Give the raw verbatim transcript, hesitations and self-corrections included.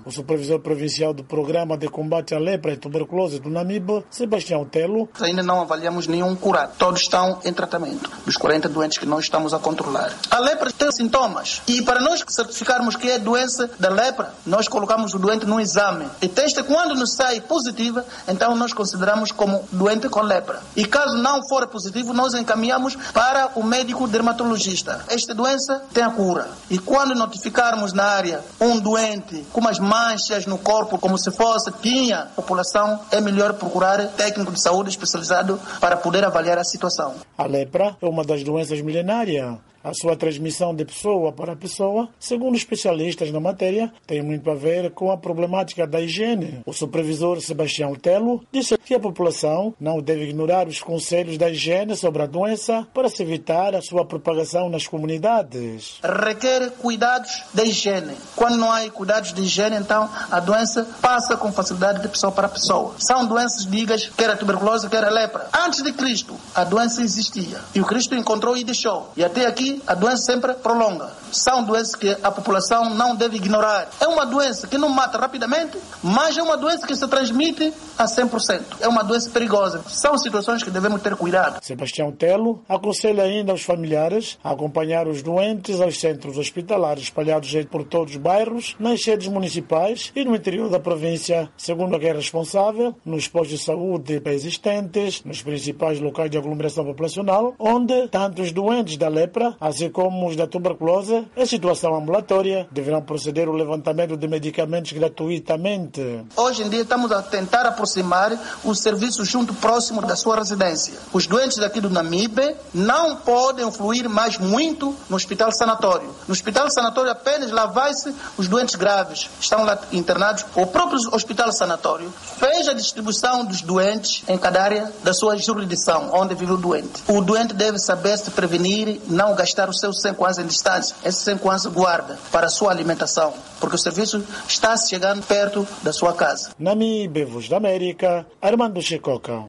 O supervisor provincial do Programa de Combate à Lepra e Tuberculose do Namibe, Sebastião Telo. Ainda não avaliamos nenhum curado. Todos estão em tratamento, dos quarenta doentes que nós estamos a controlar. A lepra tem sintomas e para nós certificarmos que é doença da lepra, nós colocamos o doente no exame. E teste quando nos sai positiva, então nós consideramos como doente com lepra. E caso não for positivo, nós encaminhamos para o médico dermatologista. Esta doença tem a cura. E quando notificarmos na área um doente com umas manchas no corpo, como se fosse tinha, a população é melhor procurar técnico de saúde especializado para poder avaliar a situação. A lepra é uma das doenças milenárias. A sua transmissão de pessoa para pessoa, segundo especialistas na matéria, tem muito a ver com a problemática da higiene. O supervisor Sebastião Telo disse que a população não deve ignorar os conselhos da higiene sobre a doença para se evitar a sua propagação nas comunidades. Requer cuidados de higiene. Quando não há cuidados de higiene, então a doença passa com facilidade de pessoa para pessoa. São doenças digas, quer a tuberculose, quer a lepra. Antes de Cristo, a doença existia. E o Cristo encontrou e deixou. E até aqui, a doença sempre prolonga. São doenças que a população não deve ignorar. É uma doença que não mata rapidamente, mas é uma doença que se transmite a cem por cento. É uma doença perigosa. São situações que devemos ter cuidado. Sebastião Telo aconselha ainda aos familiares a acompanhar os doentes aos centros hospitalares espalhados por todos os bairros, nas sedes municipais e no interior da província, segundo a que é responsável, nos postos de saúde existentes, nos principais locais de aglomeração populacional, onde tanto os doentes da lepra, assim como os da tuberculose, em situação ambulatória, deverão proceder ao levantamento de medicamentos gratuitamente. Hoje em dia estamos a tentar aproximar o serviço junto próximo da sua residência. Os doentes daqui do Namibe não podem fluir mais muito no hospital sanatório. No hospital sanatório apenas lá vai-se os doentes graves. Estão lá internados. O próprio hospital sanatório fez a distribuição dos doentes em cada área da sua jurisdição, onde vive o doente. O doente deve saber se prevenir, não gastar os seus cinco anos em distância. Esses cinco anos guarda para a sua alimentação, porque o serviço está chegando perto da sua casa. Namibe, Voz da América, Armando Chicoca.